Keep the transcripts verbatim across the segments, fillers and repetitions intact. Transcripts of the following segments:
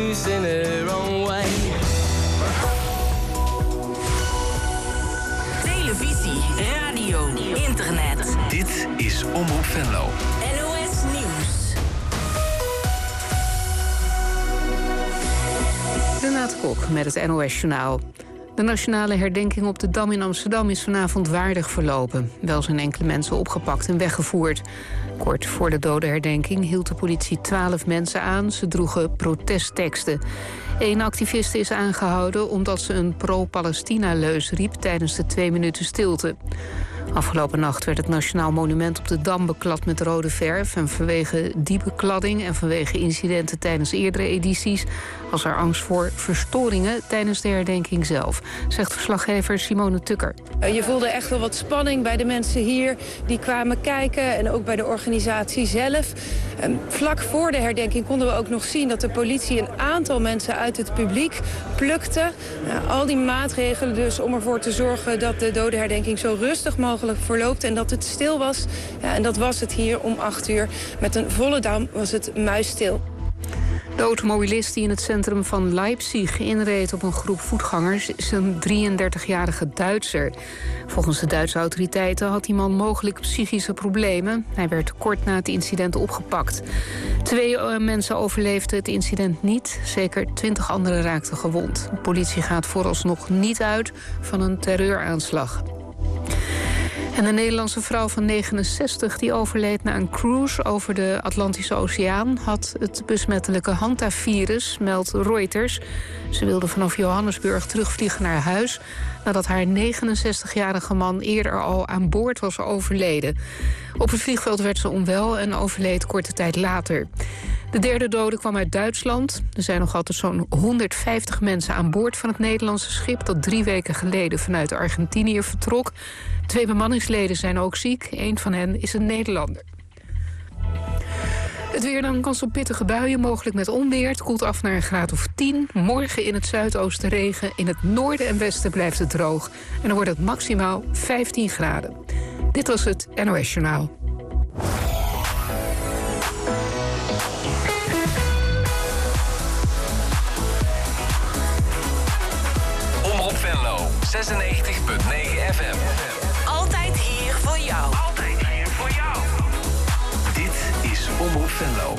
loose in her own way. Televisie, radio, internet. Dit is Omroep Venlo. N O S Nieuws. Renate Kok met het N O S-journaal. De nationale herdenking op de Dam in Amsterdam is vanavond waardig verlopen. Wel zijn enkele mensen opgepakt en weggevoerd. Kort voor de dodenherdenking hield de politie twaalf mensen aan. Ze droegen protestteksten. Eén activiste is aangehouden omdat ze een pro-Palestina-leus riep tijdens de twee minuten stilte. Afgelopen nacht werd het Nationaal Monument op de Dam beklad met rode verf. En vanwege die bekladding en vanwege incidenten tijdens eerdere edities was er angst voor verstoringen tijdens de herdenking zelf, zegt verslaggever Simone Tukker. Je voelde echt wel wat spanning bij de mensen hier die kwamen kijken en ook bij de organisatie zelf. Vlak voor de herdenking konden we ook nog zien dat de politie een aantal mensen uit het publiek plukte. Al die maatregelen dus om ervoor te zorgen dat de dodenherdenking zo rustig mogelijk verloopt en dat het stil was. Ja, en dat was het hier om acht uur. Met een volle Dam was het muisstil. De automobilist die in het centrum van Leipzig inreed op een groep voetgangers is een drieëndertigjarige Duitser. Volgens de Duitse autoriteiten had die man mogelijk psychische problemen. Hij werd kort na het incident opgepakt. Twee mensen overleefden het incident niet. Zeker twintig anderen raakten gewond. De politie gaat vooralsnog niet uit van een terreuraanslag. En een Nederlandse vrouw van negenenzestig die overleed na een cruise over de Atlantische Oceaan had het besmettelijke hantavirus, meldt Reuters. Ze wilde vanaf Johannesburg terugvliegen naar huis nadat haar negenenzestigjarige man eerder al aan boord was overleden. Op het vliegveld werd ze onwel en overleed korte tijd later. De derde dode kwam uit Duitsland. Er zijn nog altijd zo'n honderdvijftig mensen aan boord van het Nederlandse schip dat drie weken geleden vanuit Argentinië vertrok. Twee bemanningsleden zijn ook ziek. Eén van hen is een Nederlander. Het weer dan, kans op pittige buien, mogelijk met onweer. Het koelt af naar een graad of tien. Morgen in het zuidoosten regen. In het noorden en westen blijft het droog. En dan wordt het maximaal vijftien graden. Dit was het N O S-journaal. Omroep Venlo, zesennegentig komma negen F M. Altijd hier voor jou. Altijd hier voor jou. Dit is Omroep Venlo.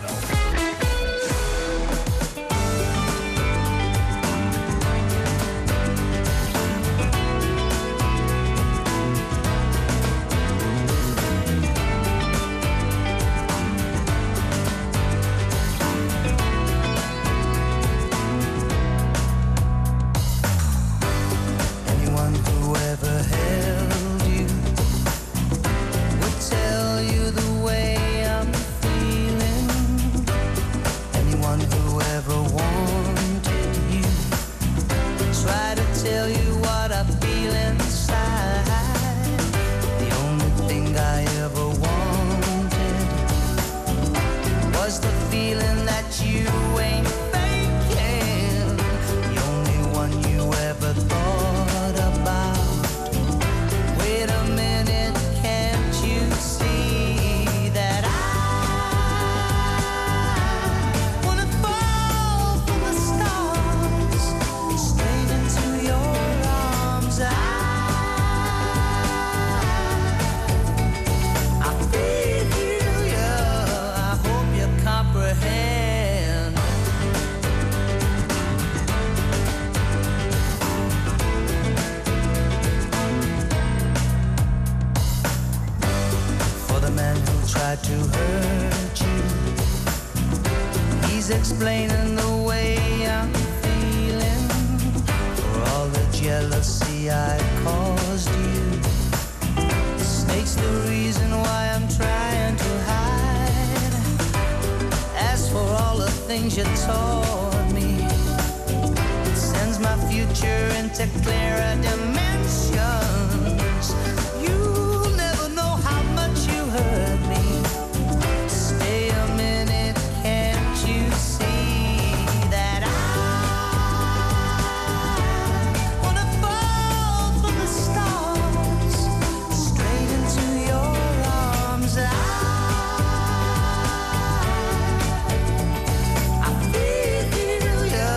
Explaining the way I'm feeling for all the jealousy I caused you. The snake's the reason why I'm trying to hide. As for all the things you taught me, it sends my future into clearer dimensions. You'll never know how much you hurt me. Stay a minute, can't you see? I feel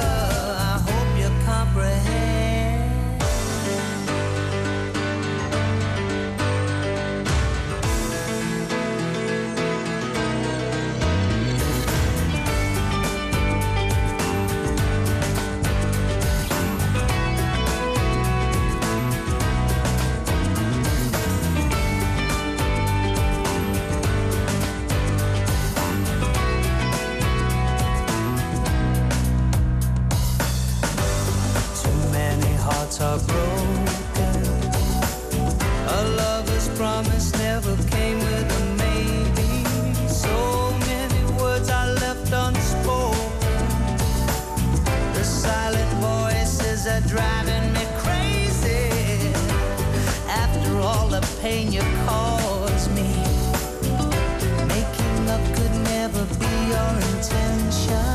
promise never came with a maybe. So many words I left unspoken. The silent voices are driving me crazy. After all the pain you caused me, making up could never be your intention.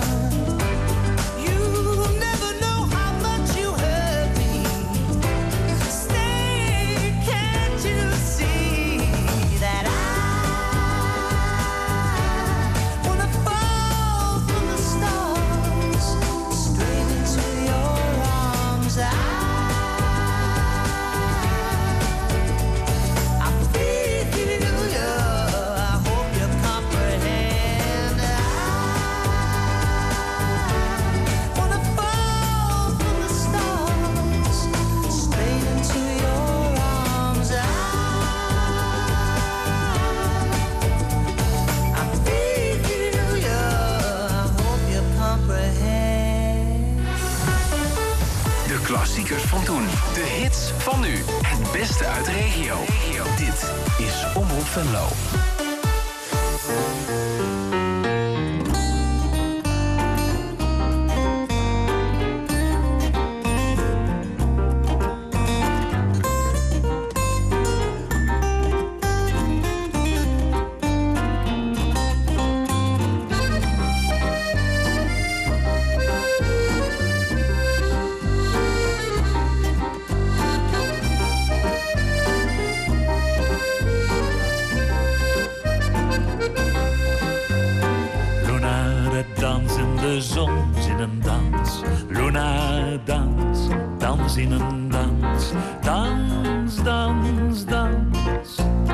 Klassiekers van toen. De hits van nu. Het beste uit de regio. Dit is Omroep Venlo. In een dans, dans, dans, dans,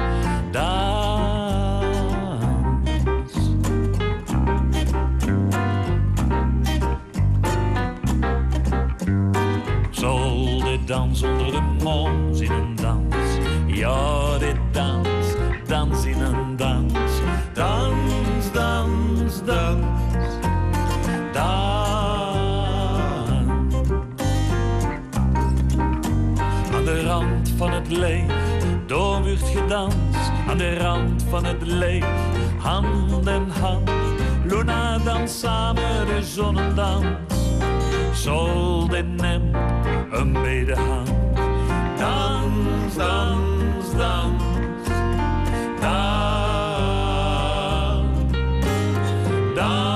dans. Zal dit dans onder de mons in een dans? Ja, dit dans, dans in een dans, dans, dans, dans, dans. Aan de rand van het leeg, door wordt gedanst. Aan de rand van het leeg, hand in hand. Luna danst samen de zonnedans. Sol den nem, een bedehand. Dans, dans, dans, dans, dans.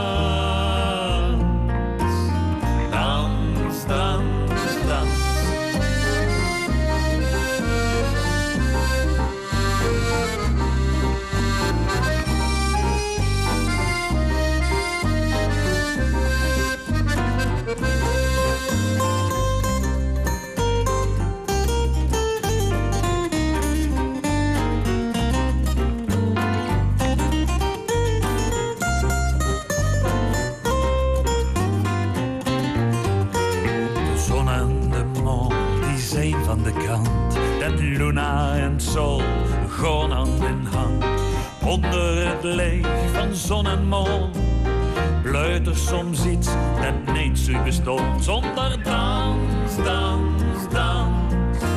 Luna en Sol, gewoon hand in hand. Onder het leeg van zon en mol blijft er soms iets dat niet zo bestond. Zonder dans, dans, dans,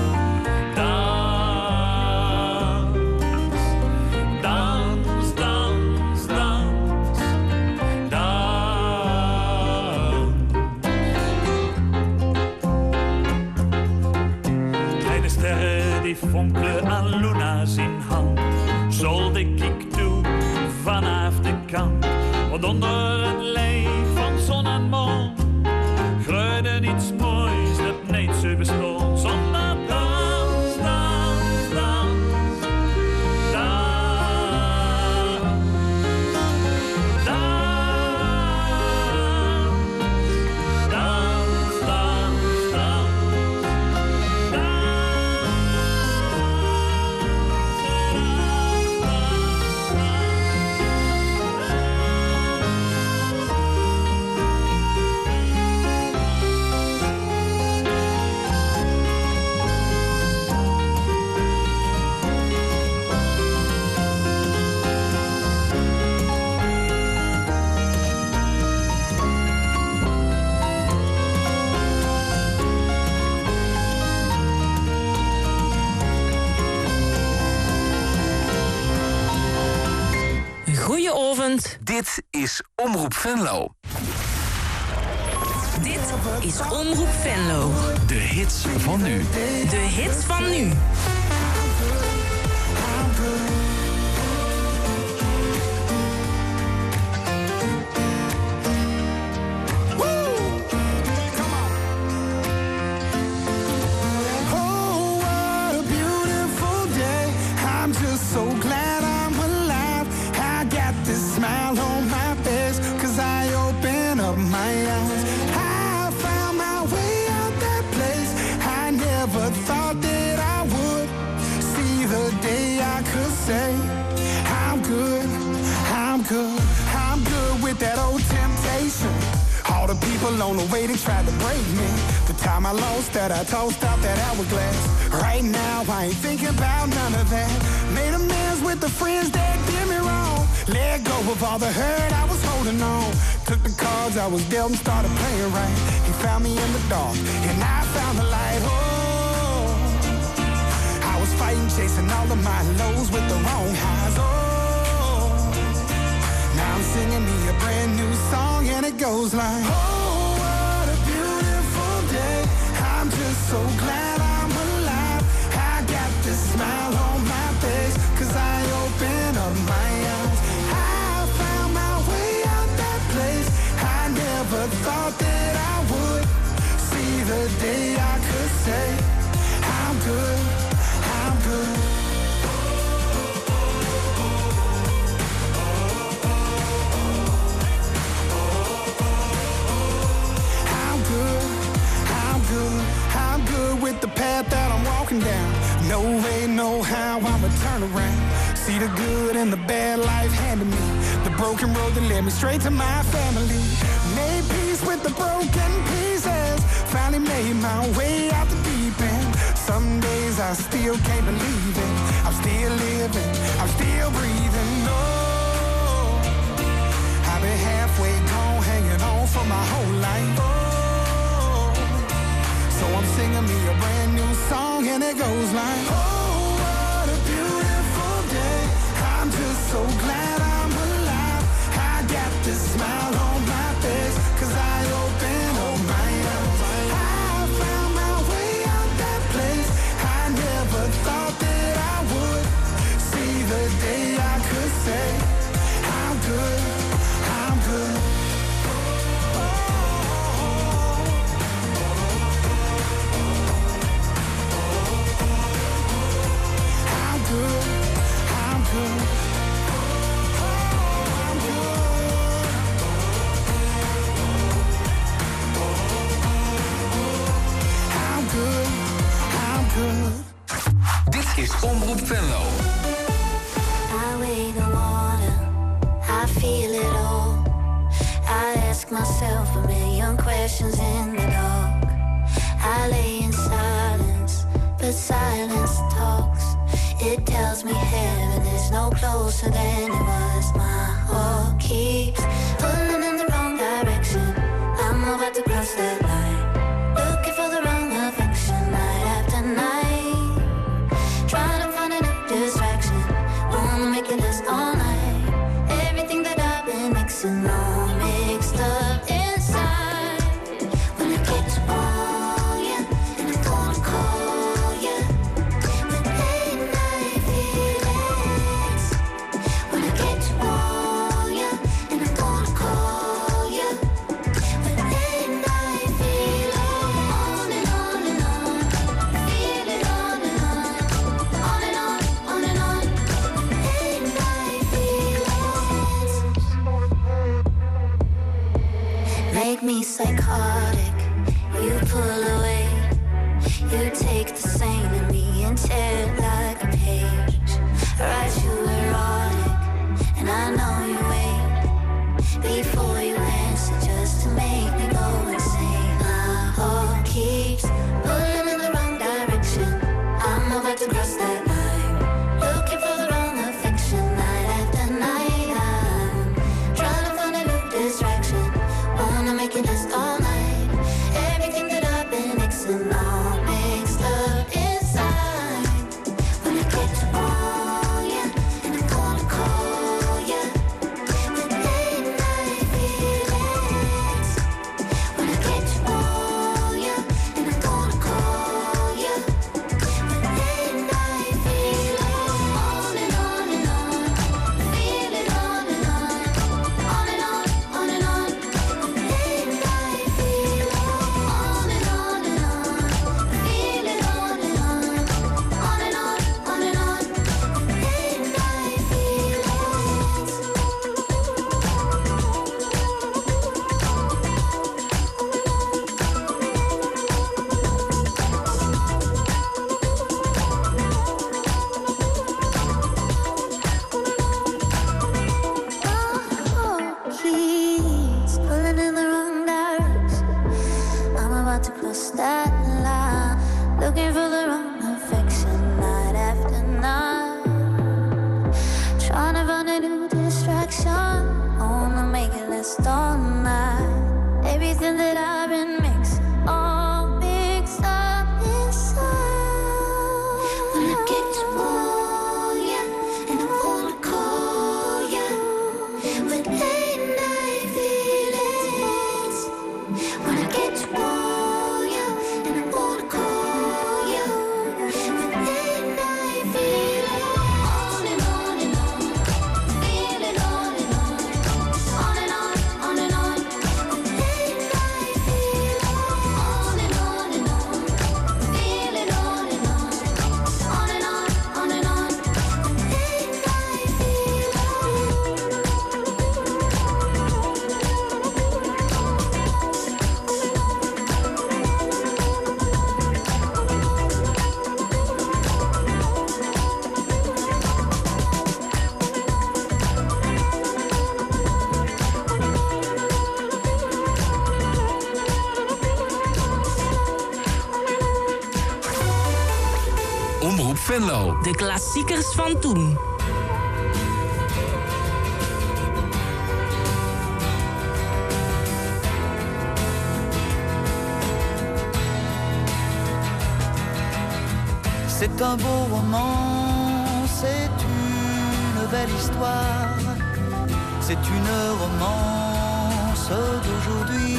dans, dans, dans, dans, dans. Kleine sterren die fonkelen aan Luna's in hand. Zolde ik toe vanaf de kant. Want onder het leeg van zon en mol groeide iets moois dat niet zo bestond. Zonder dans, dans, dans, dans, dans, dans, dans, dans. Goeie-ovend. Dit is Omroep Venlo. Dit is Omroep Venlo. De hits van nu. De hits van nu. So glad I'm alive. I got this smile on my face, cause I open up my eyes. I found my way out that place. I never thought that I would see the day I could say I'm good, I'm good, I'm good with that old temptation. All the people on the way, they tried to break me. The time I lost that, I tossed out that hourglass. Right now, I ain't thinking about none of that. Made amends with the friends that did me wrong. Let go of all the hurt I was holding on. Took the cards I was dealt and started playing right. He found me in the dark, and I found the light. Oh, I was fighting, chasing all of my lows with the wrong highs. Oh, now I'm singing me a brand new song, and it goes like, oh, what a beautiful day. I'm just so glad I'm alive. I got this smile on my face, cause I open up my eyes. I found my way out that place. I never thought that I would see the day I could say I'm good, I'm good. I'm good with the path that I'm walking down. No way, no how, I'ma turn around. See the good and the bad life handed me. The broken road that led me straight to my family. Made peace with the broken pieces. Finally made my way out the deep end. Some days I still can't believe it. I'm still living, I'm still breathing. No, I've been halfway gone, hanging on for my whole life. Oh, so I'm singing me a brand new song, and it goes like, oh, what a beautiful day. I'm just so glad I'm alive. I got this smile on my face, cause I open up my eyes. I found my way out that place. I never thought that I would see the day I could say I'm good, I'm good. Dit is Omroep Venlo. I weigh the water, I feel it all. I ask myself a million questions in the dark. I lay in silence, but silence talks. It tells me heaven is no closer than it was. My heart keeps pulling in the wrong direction. I'm about to cross that line, looking for the wrong affection night after night. Trying to find a new distraction, wanna make it last all night. Everything that I've been mixing all mixed up inside. When I get to want you, and I'm gonna call you. The late night feelings. When I get to want you, and I'm gonna call you. The late night feelings. On and on and on, feel it on and on. On and on, on and on. Late night feelings make me psychotic. You pull away, you take the same in me and tear it like a page. Write you erotic, and I know you wait before you answer just to make me go insane. My heart keeps pulling in the wrong direction. I'm about to cross that line, looking for the wrong affection night after night. I'm trying to find a new distraction, wanna make it last all night. Everything that I've been mixing all mixed up inside. When I get to want you, Venlo. De klassiekers van toen. C'est un beau roman, c'est une belle histoire, c'est une romance d'aujourd'hui.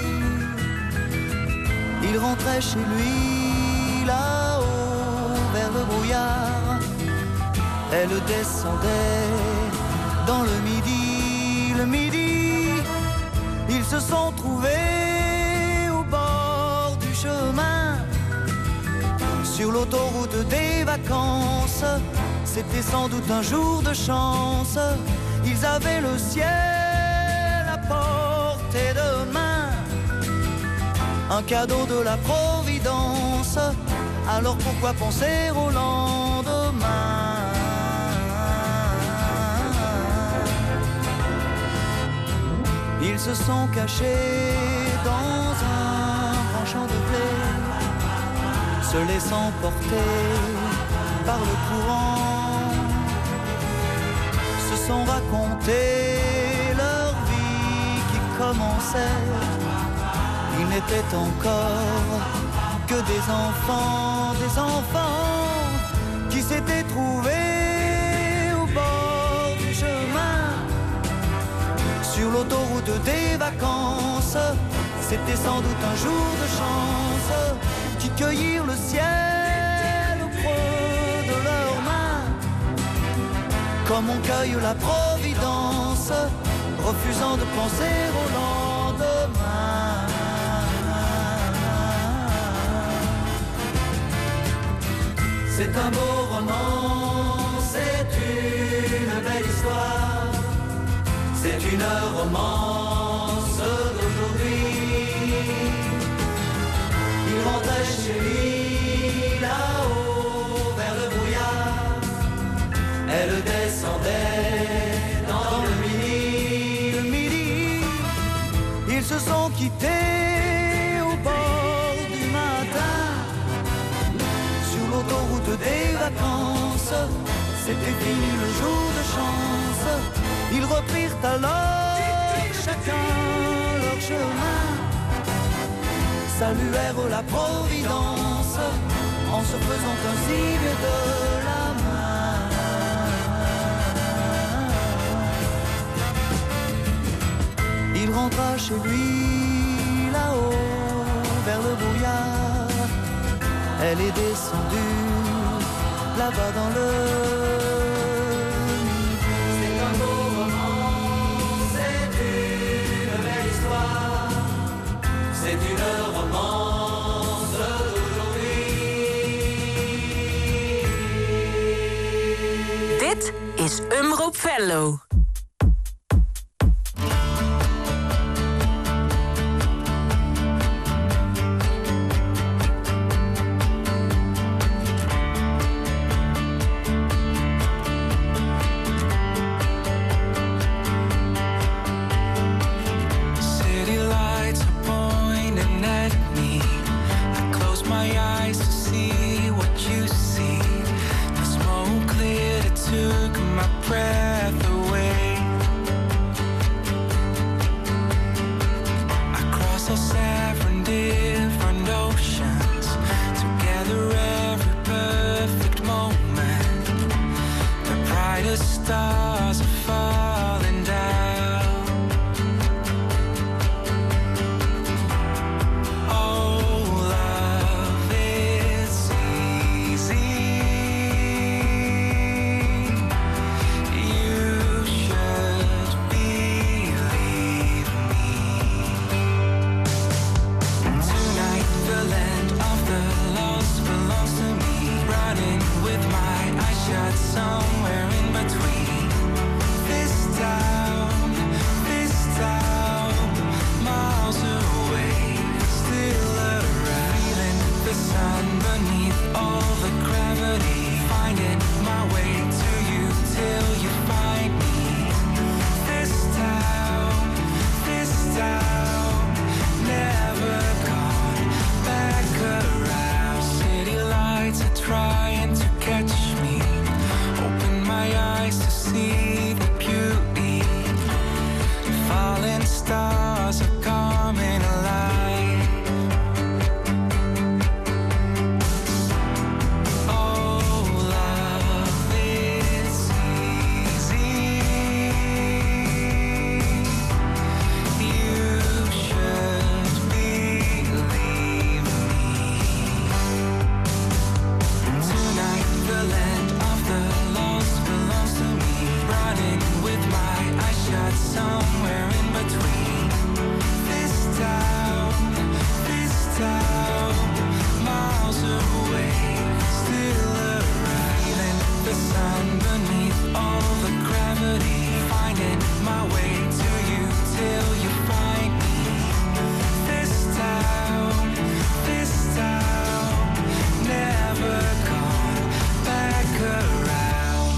Il rentrait chez lui là-haut vers le brouillard, elle descendait dans le midi, le midi, ils se sont trouvés au bord du chemin. Sur l'autoroute des vacances, c'était sans doute un jour de chance. Ils avaient le ciel à portée de main, un cadeau de la Providence. Alors pourquoi penser au lendemain? Ils se sont cachés dans un grand champ de blé, se laissant porter par le courant, se sont racontés leur vie qui commençait. Ils n'étaient encore que des enfants, des enfants qui s'étaient trouvés au bord du chemin. Sur l'autoroute des vacances, c'était sans doute un jour de chance, qui cueillirent le ciel au creux de leurs mains, comme on cueille la providence, refusant de penser au lendemain. C'est un beau roman, c'est une belle histoire, c'est une romance d'aujourd'hui. Il rentrait chez lui là-haut vers le brouillard, elle descendait dans le midi, le midi. Ils se sont quittés au bord du matin, sur l'autoroute des vacances. C'était fini le jour de chance. Ils reprirent alors chacun leur chemin, saluèrent la Providence en se faisant un signe de la main. Il rentra chez lui là-haut vers le brouillard, elle est descendue là-bas dans le midi. C'est un beau roman, c'est une belle histoire, c'est une romance d'aujourd'hui. Dit is Omroep Venlo. Somewhere in between this town eyes to see the beauty. Falling stars are coming alive. Oh, love is easy. You should believe me. Tonight the land of the lost belongs to me. Running with my eyes shut somewhere in between. This town, this town, miles away, still around. Feeling the sun beneath all the gravity. Finding my way to you till you find me. This town, this town, never gone back around.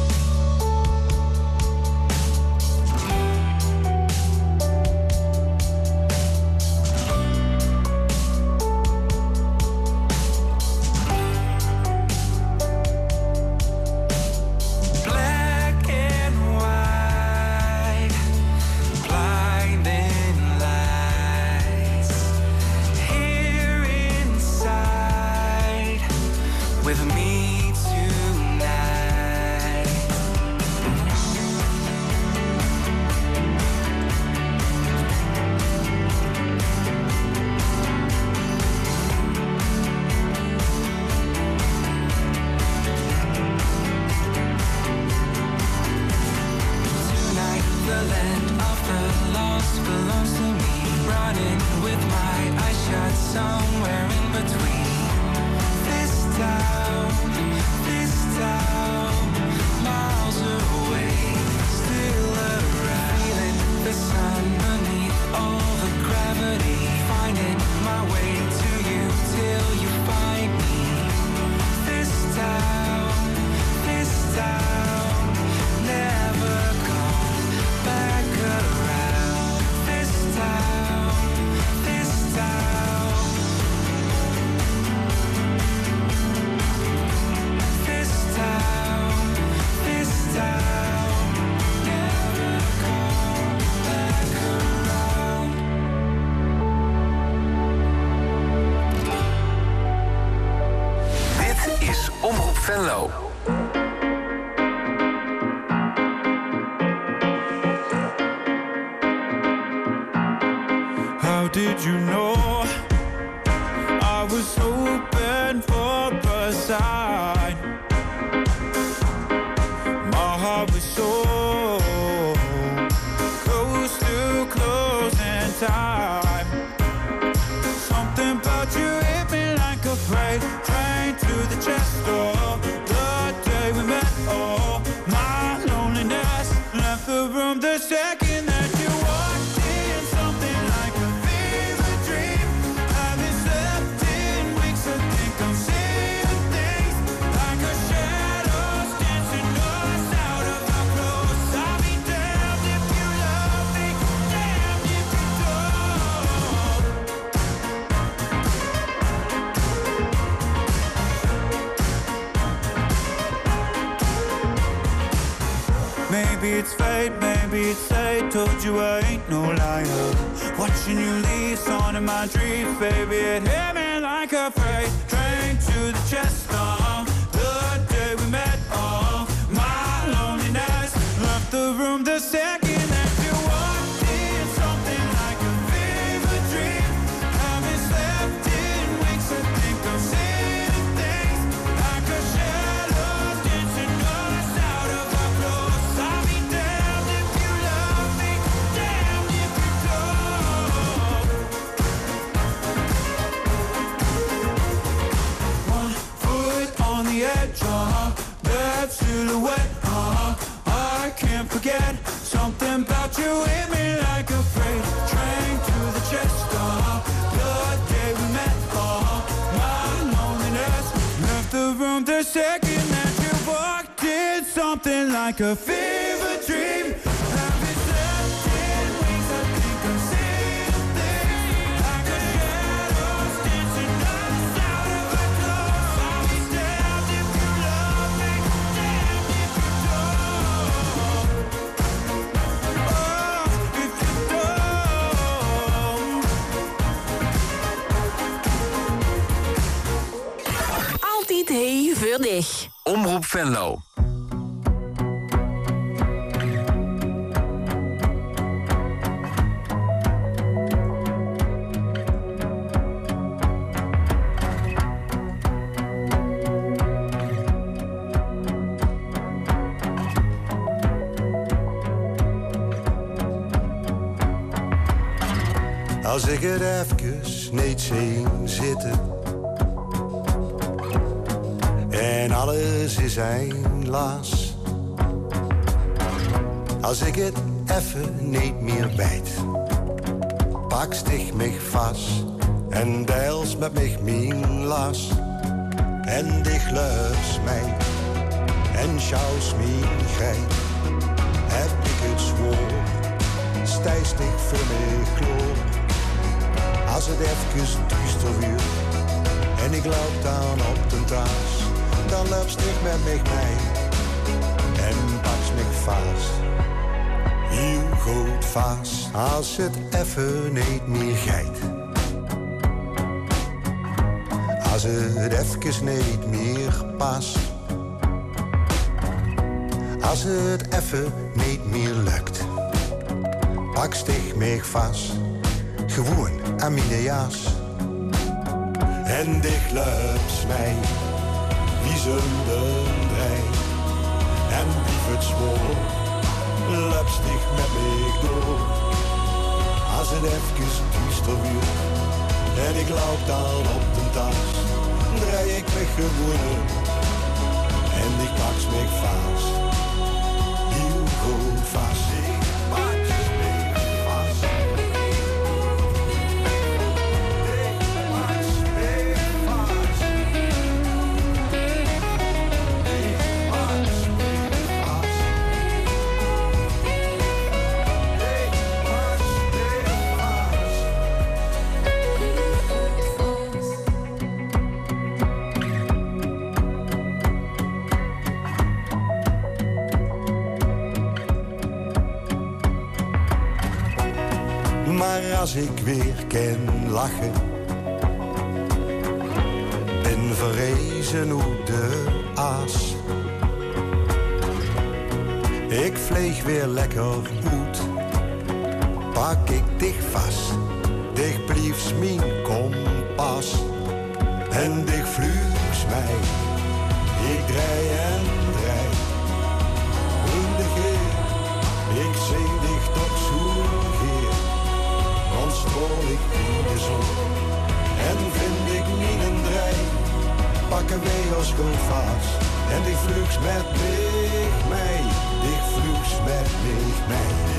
Black and white, blinding lights. Here inside with me tonight. Tonight the land of the lost belongs to me. Running with my eyes shut somewhere in between. This town, this town, miles away, still around. Feeling the sun beneath all the gravity. Finding my way to you till you find me. This town, this town, never gone back around. This town, this town, this town, this town, never gone back around. Dit is Omroep Venlo. How did you know I was hoping for a sign? My heart was so close to closing time. Something about you hit me like a freight train to the chest door. The day we met, oh, my loneliness left the room the second that you walked in. Something like a fever dream. Haven't slept in weeks. I think I'm seeing things like a shadows dancing us out of our clothes. I'll be damned if you love me, damned if you don't. Maybe it's fate, maybe it's fate. Told you I ain't no liar. Watching you leave, on in my dreams, baby. It hit me like a freight train to the chest. Oh, the day we met, oh, my loneliness left the room the second that you walked in. Something like a fever dream. Haven't slept in weeks. I think I'm seeing things like a shadow dancing us out of our clothes. I'll be damned if you love me, damned if you don't. One foot on the edge, uh, that silhouette, uh, I can't forget. Something about you hit me like a freight train to the chest, uh, the day we met, uh, my loneliness left the room the second that you walked in. Something like a fever dream. Haven't slept in weeks. I think I'm seeing things like a shadows dancing us out of our clothes. I'll be damned if you love me, damned if you don't. Omroep Venlo. Als ik het even niet zie zitten en alles is een las. Als ik het even niet meer weet, pakst ik mich vast en deels met mich mijn las. En dich leus mij en schouws mijn geit, heb ik het zwoer, stijst ik voor mij gloor. Als het even duister wordt en ik loop dan op de tas, dan loopt ik met mij mee en pakt mich vast. Heel goed vast, als het even niet meer gaat. Als het even niet meer past. Als het even niet meer lukt, pakt ik mich vast. Gewoon aan mijn jas. En dich loopt mij, wie zonder drei. En wie het zwoer, loopt dich met mij door. Als het even duister wordt en ik loop dan op de tas, draai ik me gewoon en ik pak mich vast. Heel goed vast. Maar als ik weer kan lachen, ben verrezen hoe de aas. Ik vlieg weer lekker uit, pak ik dich vast, dich bliefs mijn kompas. En dich vlugs mij, ik draai en draai. In de geer, ik zing dich tot zoergeer. Dan stoor ik in de zon en vind ik niet een draai. Pakken wij als goed vast en die vlugs met mij, mij. Die vlugs met mij, mij.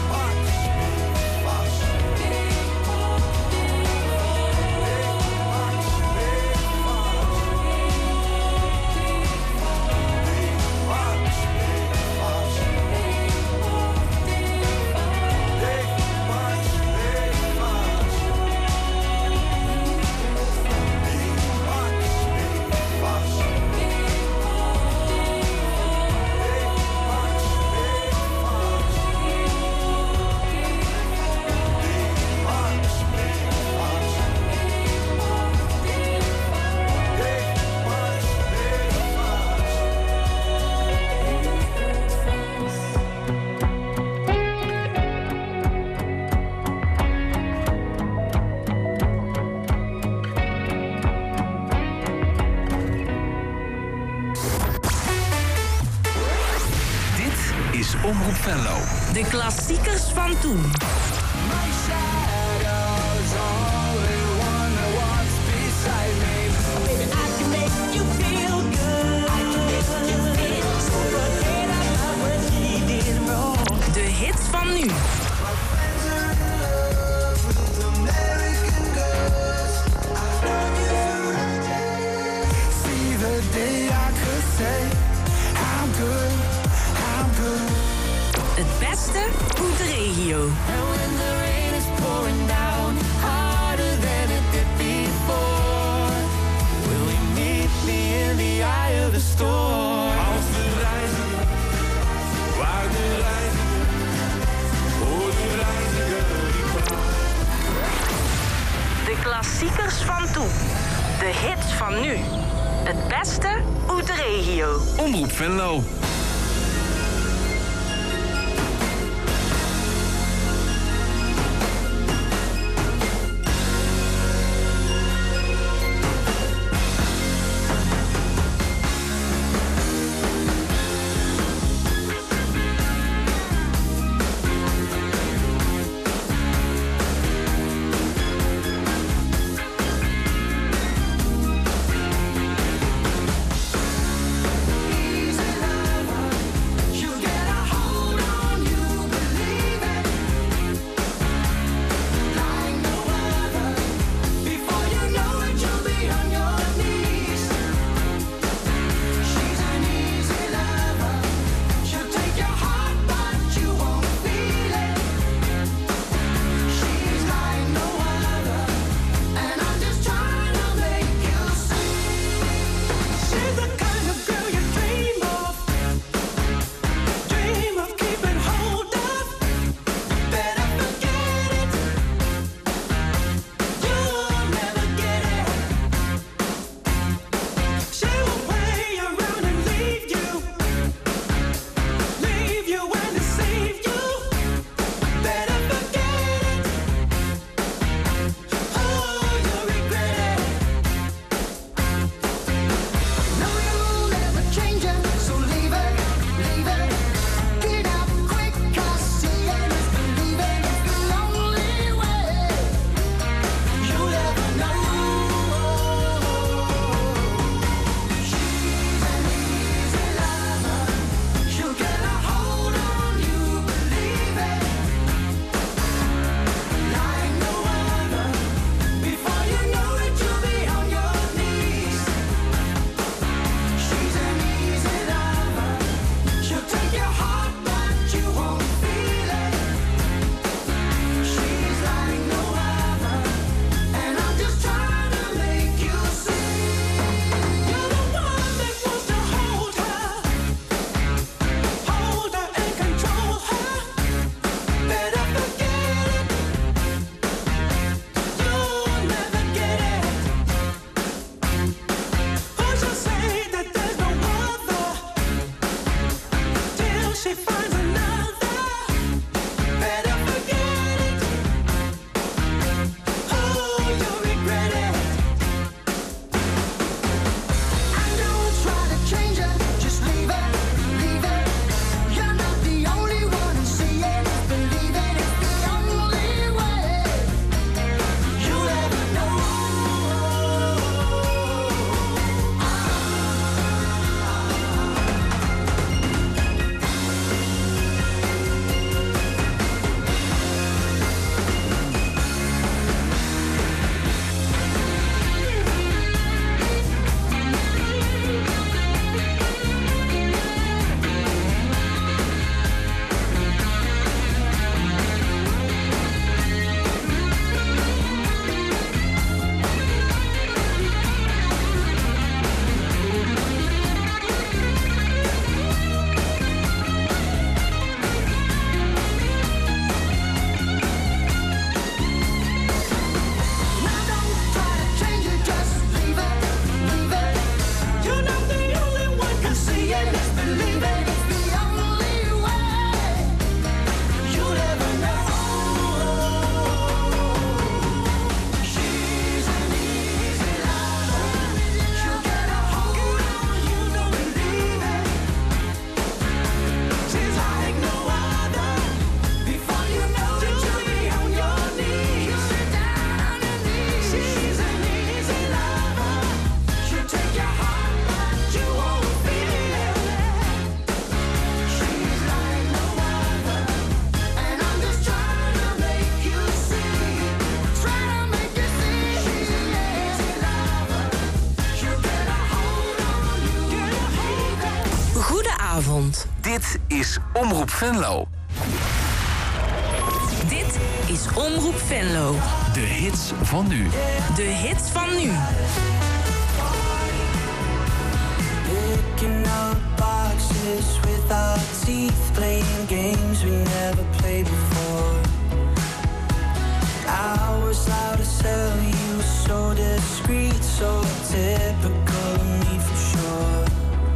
Omroep Venlo. De klassiekers van toen. De hits van nu. Het beste uit de regio. De klassiekers van toen. De hits van nu. Het beste uit de regio. Omroep Venlo. Goedenavond. Dit is Omroep Venlo. Dit is Omroep Venlo. De hits van nu. De hits van nu. Picking up boxes with our teeth, playing games we never played before. I was loud to tell you, so discreet, so typical of me for sure.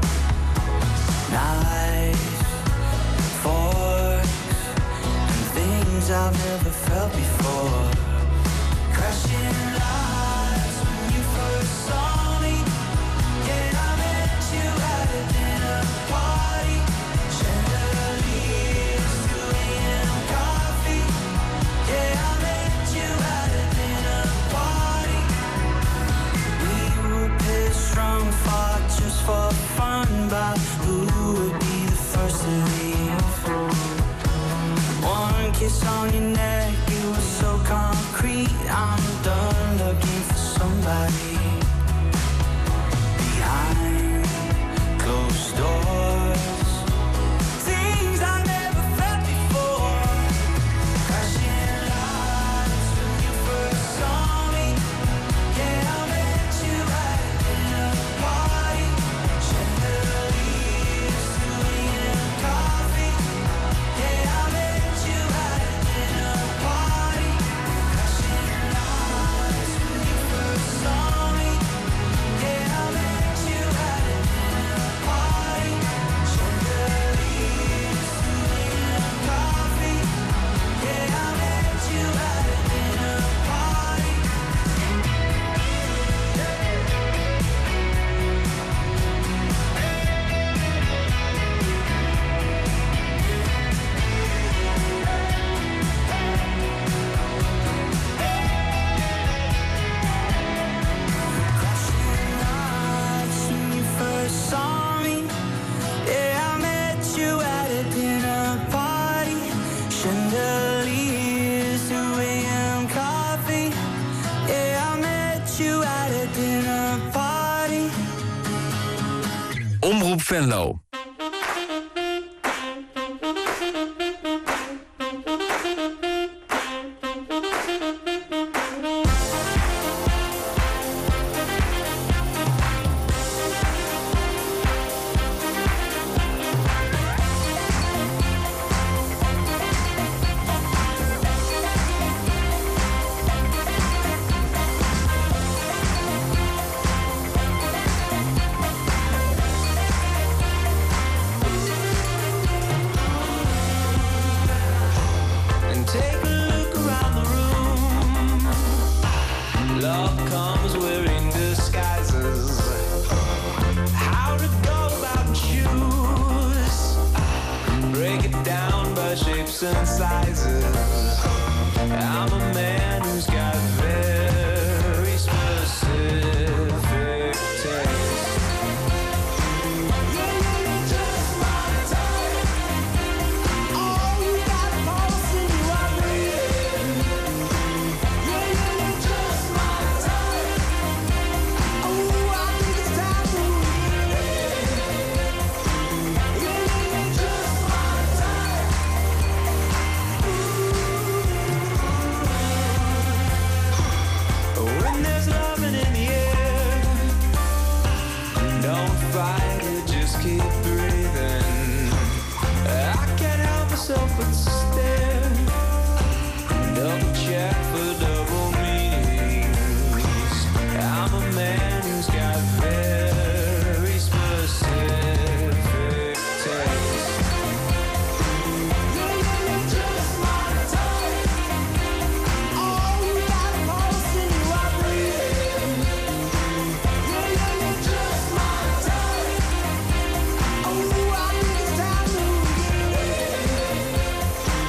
I've never felt before. Crashing lights when you first saw me. Yeah, I met you at a dinner party. Chandeliers, two a.m. coffee. Yeah, I met you at a dinner party. We were pissed-drunk, fought just for fun, but who would be the first to leave? One kiss on your neck, it was so concrete. I'm done looking for somebody behind closed doors. Things I never felt before. Crashing lights when you first saw me. Yeah, I met you at a dinner party. Chandeliers, two a.m. coffee. Yeah, I met you at a dinner party. Crashing lights when you first saw me. Yeah, I met you at a dinner party. Chandeliers, two a.m. coffee. Yeah, I met you at a dinner party. Crashing lights when you first saw me. Yeah, I met you at a dinner party. Chandeliers, two a.m. coffee. Yeah, I met you at a dinner party. Omroep Venlo. And take a look around the room. Love comes wearing disguises. How to go about and choose. Break it down by shapes and sizes. I'm a man who's got very specific taste. Yeah, yeah, you're just my type. Oh, you got a pulse and you are real. Yeah, yeah, you're just my type. Oh, I think it's time to leave. Yeah, yeah, you're just my type. When there's loving in the air, don't fight it, just keep breathing. I can't help myself but stare. Double check for double meanings. I'm a man who's got very specific taste. Yeah, yeah, you're just my type. Oh, you got a pulse and you are real. Yeah, yeah, you're just my type. Oh, I think it's time to leave.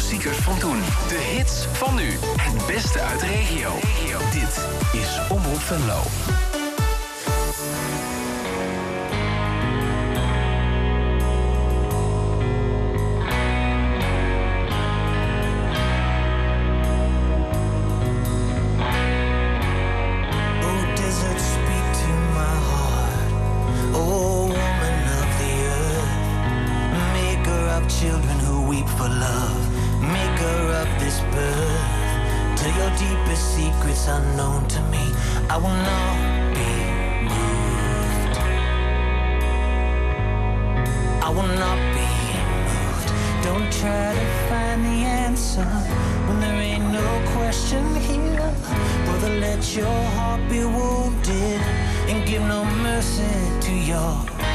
klassiekers van toen. De hits van nu. Het beste uit de regio. Dit is Omroep Venlo. Children who weep for love, maker of this birth. To your deepest secrets unknown to me, I will not be moved. I will not be moved. Don't try to find the answer when there ain't no question here. Brother, let your heart be wounded and give no mercy to your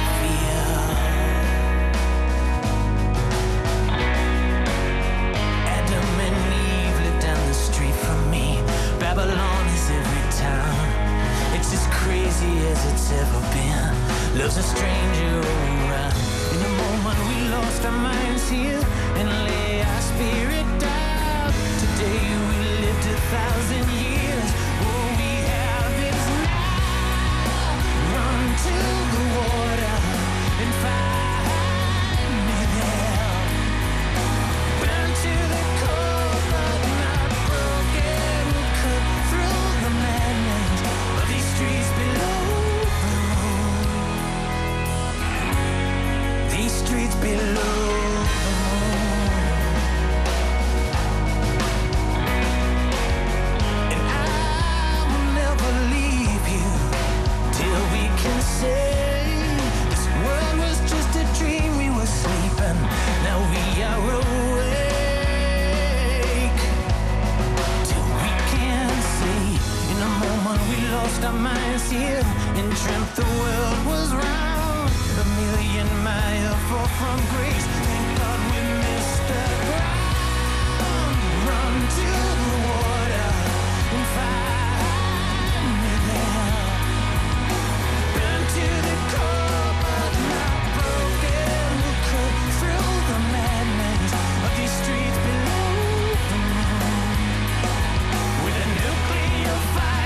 Babylon is every town. It's as crazy as it's ever been. Love's a stranger all around. In a moment we lost our minds here and lay our spirit down. Today we lived a thousand years. All we have is now. Run to the water and find me there. Burn to the cold but not broken. Through the madness of these streets below the moon. These streets below the moon. And I will never leave you till we can say this world was just a dream. We were sleeping, now we are awake. We lost our minds here and dreamt the world was round. A million miles far from grace. Thank God we missed the ground. Run to the water and find me there. Burn to the core but not broken. We'll cut through the madness of these streets below the moon. With a nuclear fire.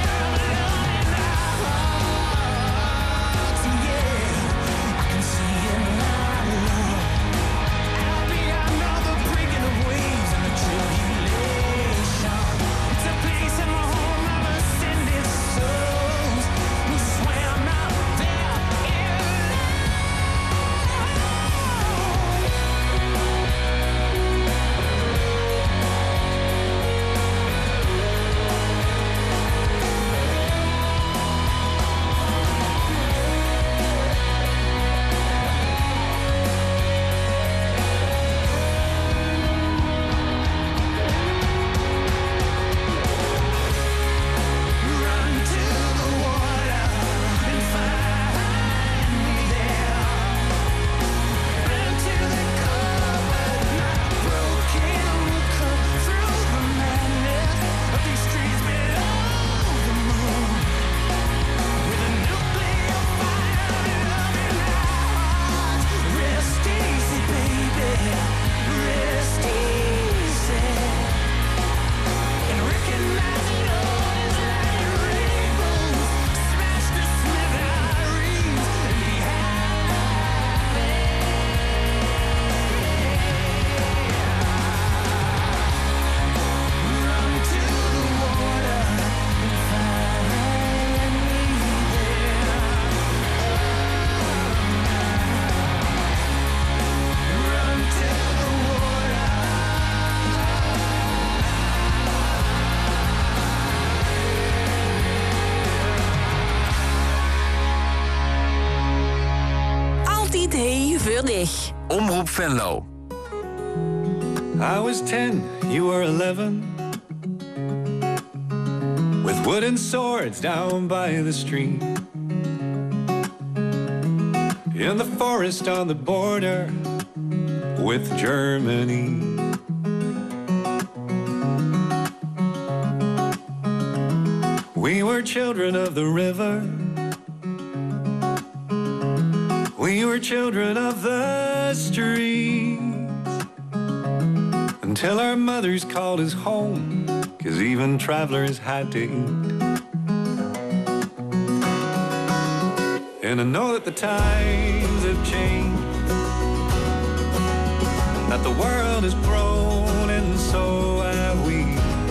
Omroep Venlo. I was ten, you were eleven. With wooden swords down by the stream. In the forest on the border with Germany. We were children of the river. We were children of the streets. until our mothers called us home, 'cause even travelers had to eat. And I know that the times have changed, that the world has grown, and so have we.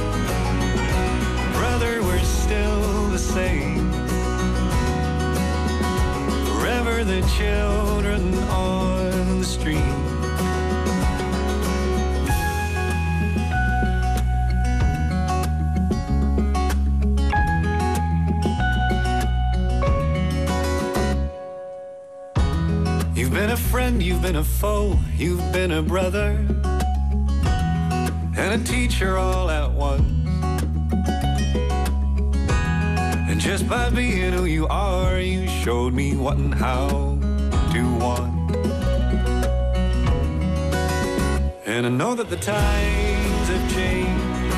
Brother, we're still the same, forever the children on the street. You've been a friend, you've been a foe, you've been a brother and a teacher all at once. And just by being who you are, you showed me what and how to want. And I know that the times have changed,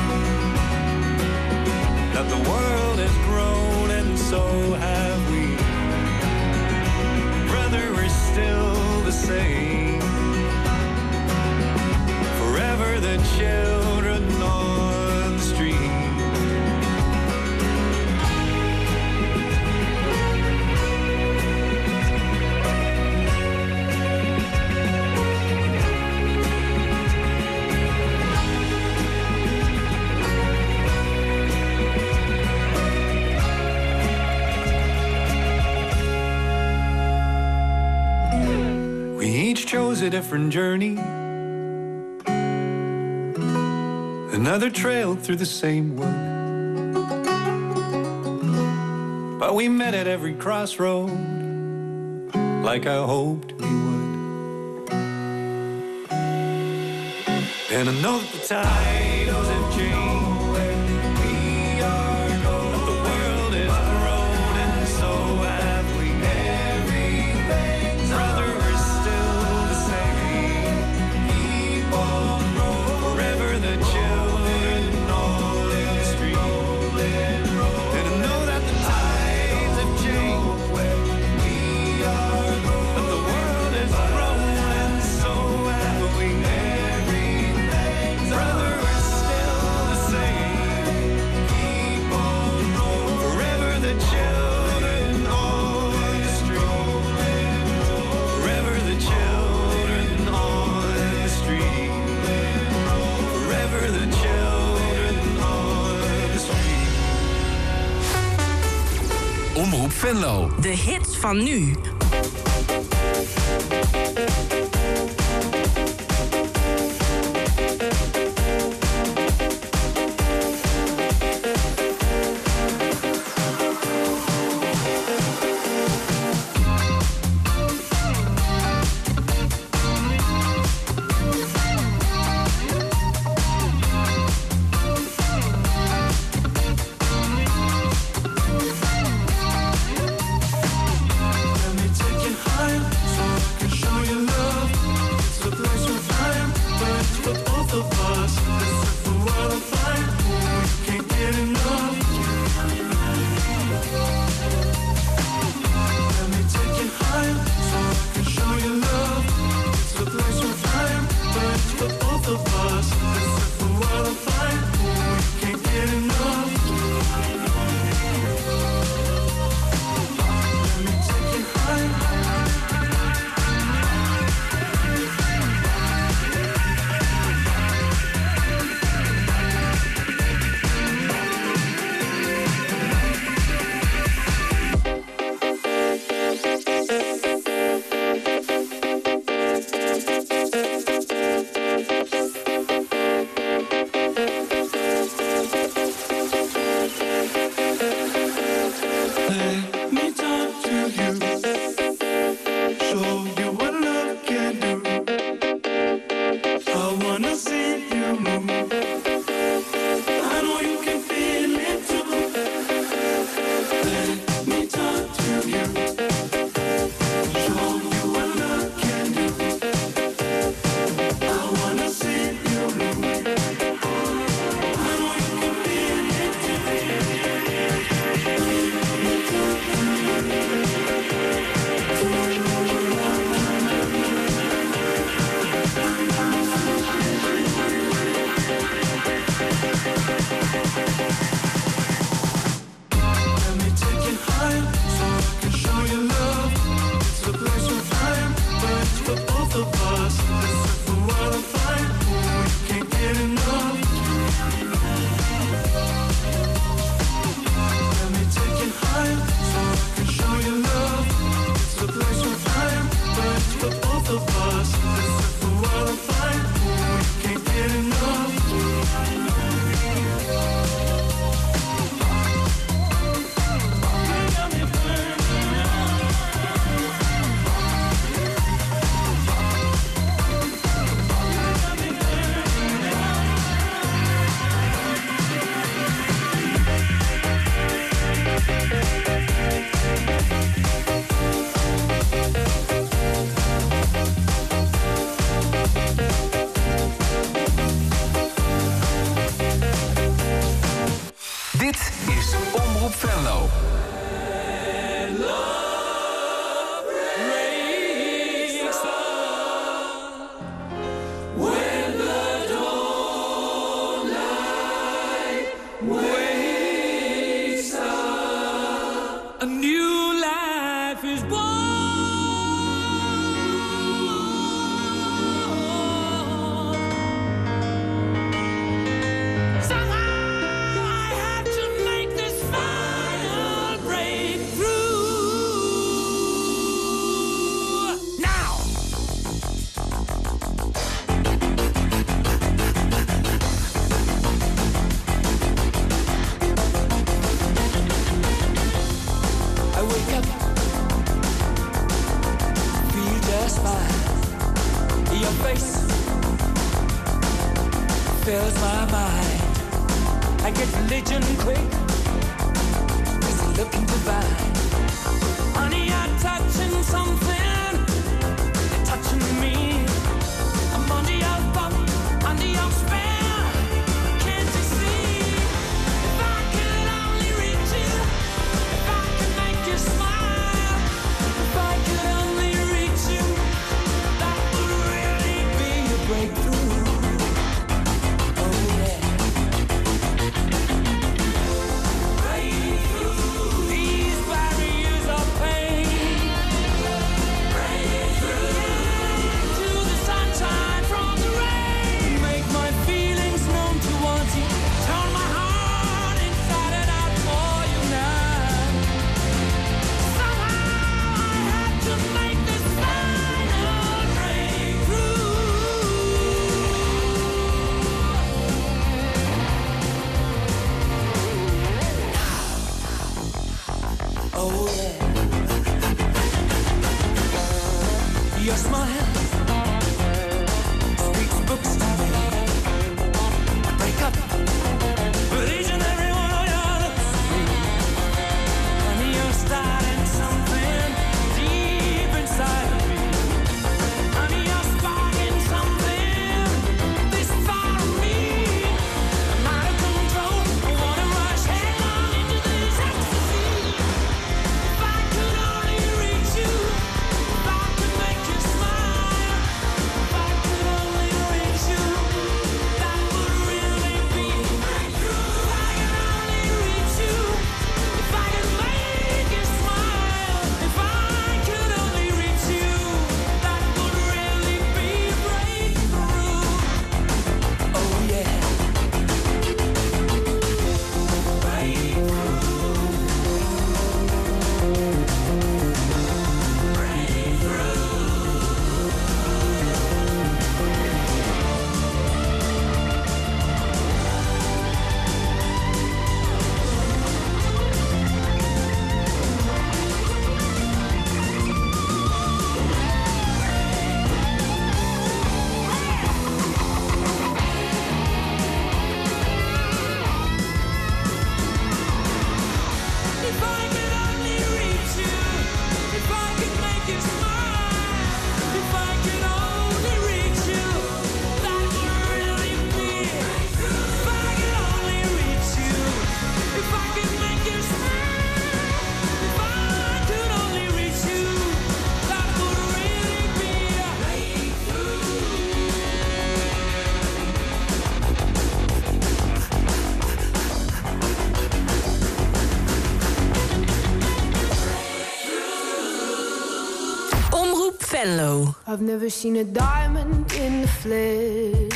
that the world has grown, and so have we. Brother, we're still the same, forever the children on the street. Chose a different journey, another trail through the same wood, but we met at every crossroad like I hoped we would. And I know that the times have changed, we are gold, the world has grown, and so have we. Everything's brother, Omroep Venlo. De hits van nu. Let me take you higher so I can show you love. blurs my mind. I get religion quick, is it looking divine? Honey, I'm touching something, you're touching me. I'm under your thumb, under your spell, can't you see? If I could only reach you, if I could make you smile, if I could only reach you, that would really be a breakthrough. Oh yeah. Breakthrough. These barriers of pain. Breakthrough. To the sunshine from the rain. Make my feelings known towards you. Turn my heart inside and out for you now. Somehow I had to make this final breakthrough. Oh yeah. Your smile speaks books to me. I break up with each and every one of your looks. Honey, you're starting something deep inside of me. Honey, you're sparking something this far of me. I'm out of control. I wanna rush headlong into this ecstasy. If I could only reach you, if I could make you smile, if I could only reach you, that would really be a breakthrough. If I could only reach you, if I could make you smile, if I could only reach you, that would really be a breakthrough. Oh yeah. If I could only reach you, if I could make you smile, if I could only reach you, that would really be. If I could only reach you, if I could make you smile, if I could only reach you, that would really be a Omroep Venlo. I've never seen a diamond in the flesh.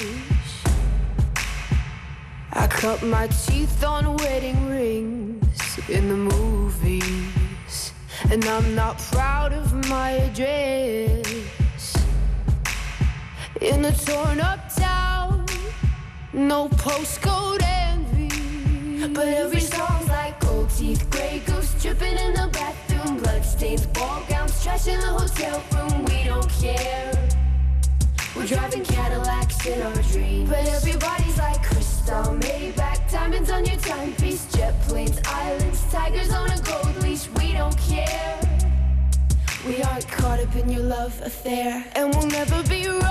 I cut my teeth on wedding rings in the movies, and I'm not proud of my address. In a torn up town, no postcode envy, but every song's like gold teeth, grey goose dripping in the bathroom, bloodstains, ball gowns, trash in the hotel room. We don't care. We're driving Cadillacs in our dreams, but everybody's like crystal, Maybach, diamonds on your timepiece, jet planes, islands, tigers on a gold leash. We don't care. We aren't caught up in your love affair, and we'll never be royals.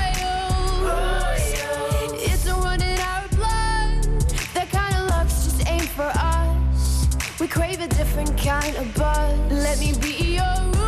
It's a run in our blood. That kind of luck's just ain't for us. We crave a different kind of buzz. Let me be your